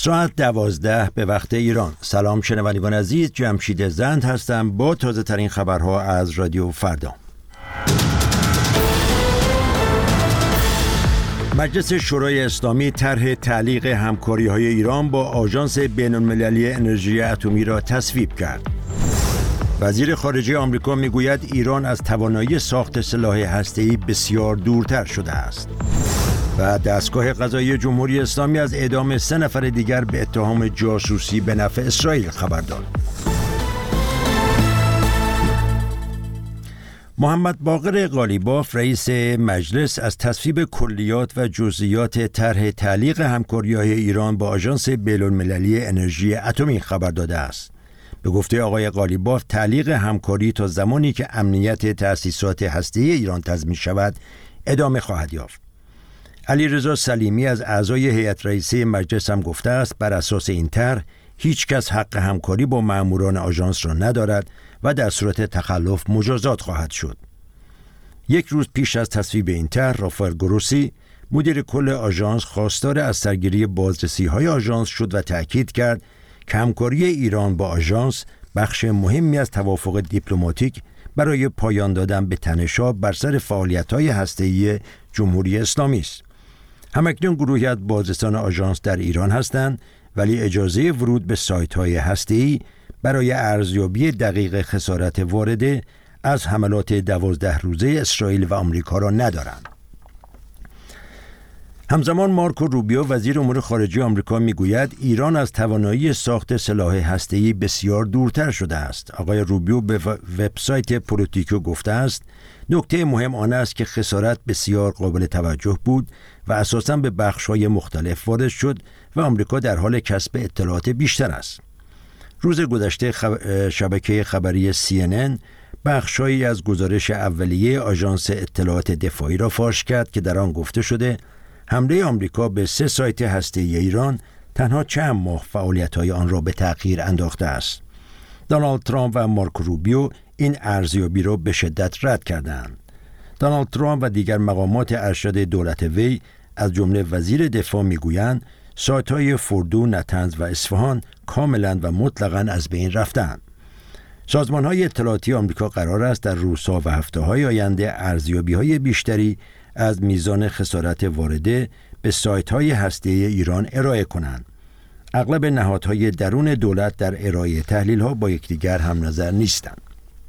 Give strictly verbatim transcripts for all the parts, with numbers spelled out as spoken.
ساعت دوازده به وقت ایران. سلام شنوندگان عزیز، جمشید زند هستم با تازه ترین خبرها از رادیو فردا. مجلس شورای اسلامی طرح تعلیق همکاری‌های ایران با آژانس بین‌المللی انرژی اتمی را تصویب کرد. وزیر خارجه آمریکا میگوید ایران از توانایی ساخت سلاح هسته‌ای بسیار دورتر شده است. و دستگاه قضایی جمهوری اسلامی از اعدام سه نفر دیگر به اتهام جاسوسی به نفع اسرائیل خبر داد. محمد باقر قالیباف رئیس مجلس از تصویب کلیات و جزئیات طرح تعلیق همکاری‌های ایران با آژانس بین‌المللی انرژی اتمی خبر داده است. به گفته آقای قالیباف، تعلیق همکاری تا زمانی که امنیت تأسیسات هسته‌ای ایران تضمین شود ادامه خواهد یافت. علیرضا سلیمی از اعضای هیئت رئیسه مجلس هم گفته است بر اساس این طرح هیچ کس حق همکاری با ماموران آژانس را ندارد و در صورت تخلف مجازات خواهد شد. یک روز پیش از تصویب این طرح، رافائل گروسی مدیر کل آژانس خواستار از سرگیری بازرسی‌های آژانس شد و تأکید کرد که همکاری ایران با آژانس بخش مهمی از توافق دیپلماتیک برای پایان دادن به تنش‌ها بر سر فعالیت‌های هسته‌ای جمهوری اسلامی است. همکنون گروهی از بازرسان آژانس در ایران هستند، ولی اجازه ورود به سایت‌های هسته‌ای برای ارزیابی دقیق خسارت وارده از حملات دوازده روزه اسرائیل و آمریکا را ندارند. همزمان مارکو روبیو وزیر امور خارجه آمریکا میگوید ایران از توانایی ساخت سلاح هسته‌ای بسیار دورتر شده است. آقای روبیو به وبسایت پولیتیکو گفته است نکته مهم آن است که خسارت بسیار قابل توجه بود و اساساً به بخش‌های مختلف وارد شد و آمریکا در حال کسب اطلاعات بیشتر است. روز گذشته خب... شبکه خبری سی ان ان بخش‌هایی از گزارش اولیه آژانس اطلاعات دفاعی را فاش کرد که در آن گفته شده حمله آمریکا به سه سایت هسته‌ای ایران تنها چند ماه فعالیت‌های آن را به تأخیر انداخته است. دونالد ترامپ و مارکو روبیو این ارزیابی را به شدت رد کردند. دونالد ترامپ و دیگر مقامات ارشد دولت وی از جمله وزیر دفاع میگویند سایت‌های فردو، نتنز و اصفهان کاملاً و مطلقاً از بین رفتند. سازمان‌های اطلاعاتی آمریکا قرار است در روزها و هفته‌های آینده ارزیابی‌های بیشتری از میزان خسارت وارده به سایت‌های هسته‌ای ایران ارائه کنند. اغلب نهادهای درون دولت در ارائه تحلیل‌ها با یکدیگر هم نظر نیستند.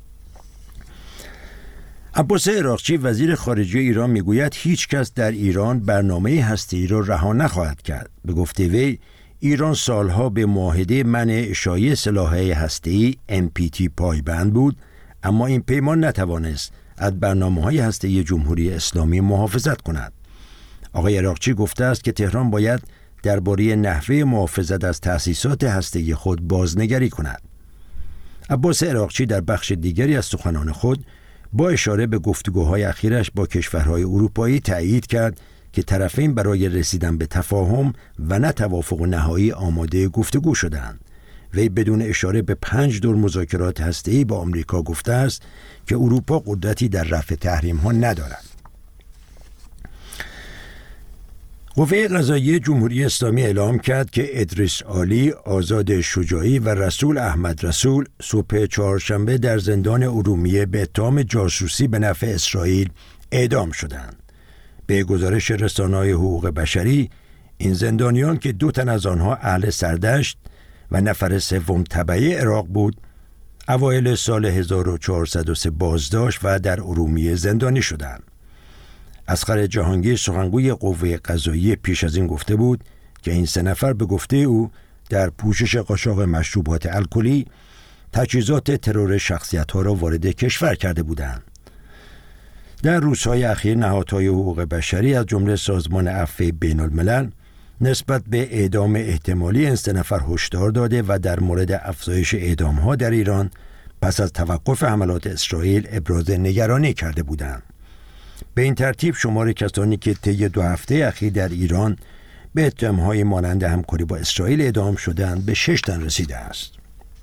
عباس عراقچی وزیر خارجه ایران میگوید هیچ کس در ایران برنامه هسته‌ای را رها نخواهد کرد. به گفته وی ایران سالها به معاهده منع اشاعه سلاح‌های هسته‌ای ام پی تی پایبند بود، اما این پیمان نتوانست از برنامه‌های هسته‌ای جمهوری اسلامی محافظت کند. آقای عراقچی گفته است که تهران باید درباره نحوه محافظت از تأسیسات هسته‌ای خود بازنگری کند. عباس عراقچی در بخش دیگری از سخنان خود با اشاره به گفتگوهای اخیرش با کشورهای اروپایی تأیید کرد که طرفین برای رسیدن به تفاهم و نه توافق نهایی آماده گفتگو شدند. وی بدون اشاره به پنج دور مذاکرات هسته‌ای با آمریکا گفته است که اروپا قدرتی در رفع تحریم‌ها ندارد. قوه قضاییه جمهوری اسلامی اعلام کرد که ادریس عالی، آزاد شجاعی و رسول احمد رسول صبح چهارشنبه در زندان ارومیه به اتهام جاسوسی به نفع اسرائیل اعدام شدند. به گزارش رسانه‌های حقوق بشری، این زندانیان که دو تن از آنها اهل سردشت و نفر سوم تبعی عراق بود، اوایل سال هزار و چهارصد و سه بازداشت و در ارومیه زندانی شدند. اصغر جهانگیر سخنگوی قوه قضاییه پیش از این گفته بود که این سه نفر به گفته او در پوشش قاچاق مشروبات الکلی تجهیزات ترور شخصیت‌ها را وارد کشور کرده بودند. در روزهای اخیر نهادهای حقوق بشری از جمله سازمان عفو بین‌الملل نسبت به اعدام احتمالی این سه نفر هشدار داده و در مورد افزایش اعدام‌ها در ایران پس از توقف حملات اسرائیل ابراز نگرانی کرده بودند. به این ترتیب شمار کسانی که طی دو هفته اخیر در ایران به اتهام‌های مانند همکاری با اسرائیل اعدام شدند به شش تن رسیده است.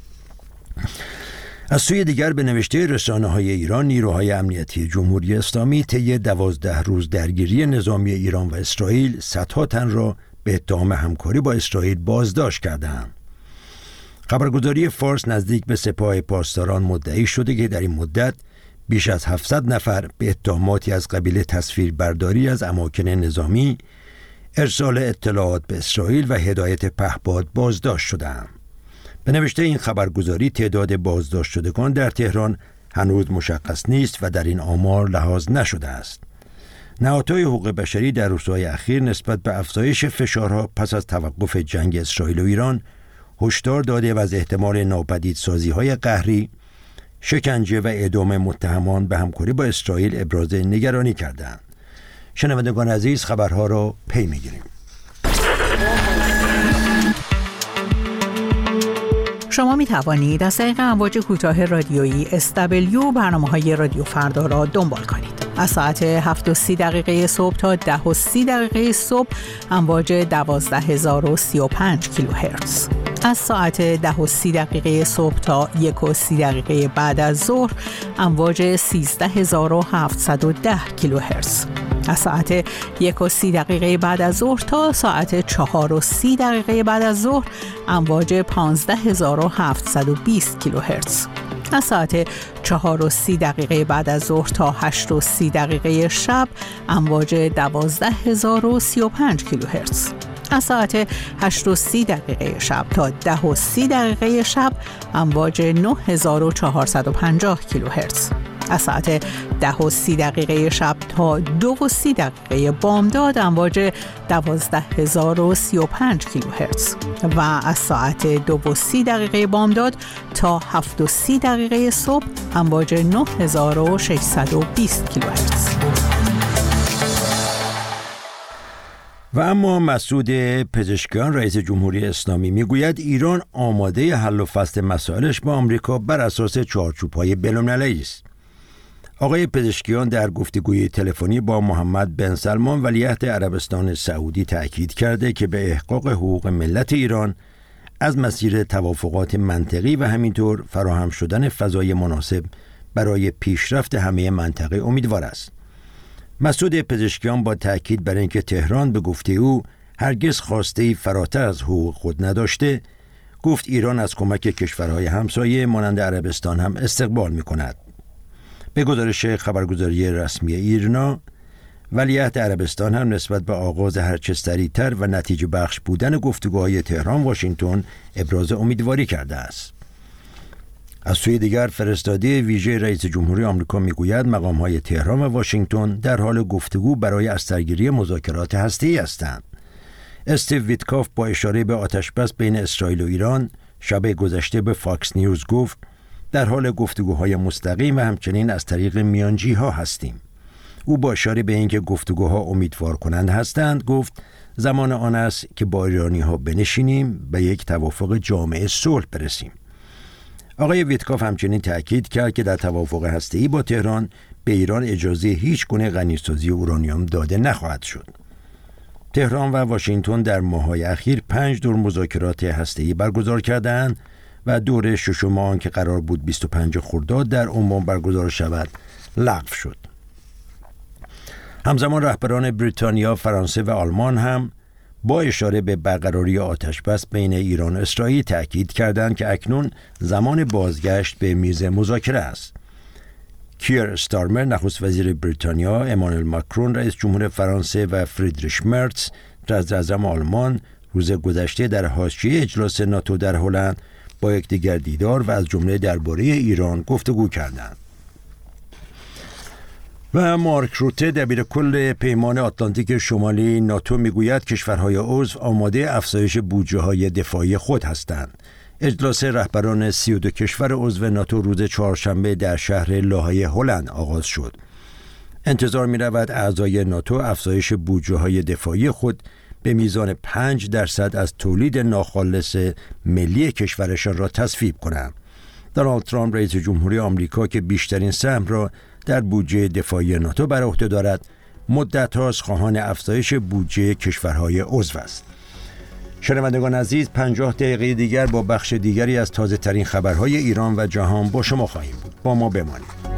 از سوی دیگر به نوشته رسانه‌های ایران، نیروهای امنیتی جمهوری اسلامی طی دوازده روز درگیری نظامی ایران و اسرائیل صدها تن را به اتهام همکاری با اسرائیل بازداشت کردند. خبرگزاری فارس نزدیک به سپاه پاسداران مدعی شده که در این مدت بیش از هفتصد نفر به اتهاماتی از قبیل تصویربرداری از اماکن نظامی، ارسال اطلاعات به اسرائیل و هدایت پهپاد بازداشت شدند. به نوشته این خبرگزاری تعداد بازداشت شدگان در تهران هنوز مشخص نیست و در این آمار لحاظ نشده است. نهادهای حقوق بشری در روزهای اخیر نسبت به افزایش فشارها پس از توقف جنگ اسرائیل و ایران هشدار داده و از احتمال ناپدیدسازی‌های قهری، شکنجه و اعدام متهمان به همکاری با اسرائیل ابراز نگرانی کردند. شنوندگان عزیز، خبرها را پی می‌گیریم. شما می توانید از طریق امواج کوتاه رادیویی اس دبلیو برنامه‌های رادیو فردا را دنبال کنید. از ساعت هفت و سی دقیقه صبح تا ده و سی دقیقه صبح امواج دوازده هزار و سی و پنج کیلوهرتز. از ساعت ده و سی دقیقه صبح تا یک و سی دقیقه بعد از ظهر امواج سیزده هزار و هفتصد و ده کیلوهرتز. از ساعت یک و سی دقیقه بعد از ظهر تا ساعت چهار و سی دقیقه بعد از ظهر امواج پانزده هزار و هفتصد و بیست کیلوهرتز. از ساعت چهار و سی دقیقه بعد از ظهر تا هشت و سی دقیقه شب امواج دوازده هزار و سی و پنج کیلوهرتز. از ساعت هشت و سی دقیقه شب تا ده و سی دقیقه شب امواج نه هزار و چهارصد و پنجاه کیلوهرتز. از ساعت ده و سی دقیقه شب تا دو و سی دقیقه بامداد امواج دوازده هزار و سی و پنج کیلوهرتز و از ساعت دو و سی دقیقه بامداد تا هفت و سی دقیقه صبح امواج نه هزار و ششصد و بیست کیلوهرتز. و اما مسعود پزشکیان رئیس جمهوری اسلامی میگوید ایران آماده حل و فصل مسائلش با آمریکا بر اساس چارچوب‌های بین‌المللی است. آقای پزشکیان در گفتگوی تلفنی با محمد بن سلمان ولیعهد عربستان سعودی تأکید کرده که به احقاق حقوق ملت ایران از مسیر توافقات منطقی و همینطور فراهم شدن فضای مناسب برای پیشرفت همه منطقه امیدوار است. مسعود پزشکیان با تأکید بر اینکه تهران به گفته او هرگز خواسته‌ای فراتر از حقوق خود نداشته، گفت ایران از کمک کشورهای همسایه مانند عربستان هم استقبال می‌کند. به گزارش خبرگزاری رسمی ایرنا، ولیعهد عربستان هم نسبت به آغاز هرچه سریعتر و نتیجه بخش بودن گفتگوهای تهران واشنگتن ابراز امیدواری کرده است. از سوی دیگر فرستاده ویژه رئیس جمهوری آمریکا میگوید مقام‌های تهران و واشنگتن در حال گفتگو برای ازسرگیری مذاکرات هسته‌ای هستند. استیو ویتکاف با اشاره به آتش‌بس بین اسرائیل و ایران شب گذشته به فاکس نیوز گفت در حال گفتگوهای مستقیم و همچنین از طریق میانجی‌ها هستیم. او با اشاره به اینکه گفتگوها امیدوار کنند هستند گفت زمان آن است که با ایرانی‌ها بنشینیم به یک توافق جامع صلح برسیم. آقای ویتکاف همچنین تأکید کرد که در توافق هسته‌ای با تهران به ایران اجازه هیچ گونه غنیسازی اورانیوم داده نخواهد شد. تهران و واشنگتن در ماه‌های اخیر پنج دور مذاکرات هسته‌ای برگزار کردند و دور ششم آن که قرار بود بیست و پنجم خرداد در عمان برگزار شود لغو شد. همزمان رهبران بریتانیا، فرانسه و آلمان هم با اشاره به برقراری آتش‌بس بین ایران و اسرائیل تأکید کردند که اکنون زمان بازگشت به میز مذاکره است. کیر استارمر نخست وزیر بریتانیا، امانوئل ماکرون رئیس جمهور فرانسه و فریدریش مرتز صدر اعظم آلمان روز گذشته در حاشیه اجلاس ناتو در هلند با یکدیگر دیدار و از جمله درباره ایران گفتگو کردند. و مارک روته دبیرکل پیمان آتلانتیک شمالی ناتو میگوید کشورهای عضو آماده افزایش بودجه‌های دفاعی خود هستند. اجلاس رهبران سی و دو کشور عضو ناتو روز چهارشنبه در شهر لاهای هلند آغاز شد. انتظار می‌رود اعضای ناتو افزایش بودجه‌های دفاعی خود به میزان پنج درصد از تولید ناخالص ملی کشورشان را تصویب کنند. دونالد ترامپ رئیس جمهوری آمریکا که بیشترین سهم را در بودجه دفاعی ناتو بر عهده دارد، مدت هاست خواهان افزایش بودجه کشورهای عضو است. شنوندگان عزیز، پنجاه دقیقه دیگر با بخش دیگری از تازه ترین خبرهای ایران و جهان با شما خواهیم بود. با ما بمانید.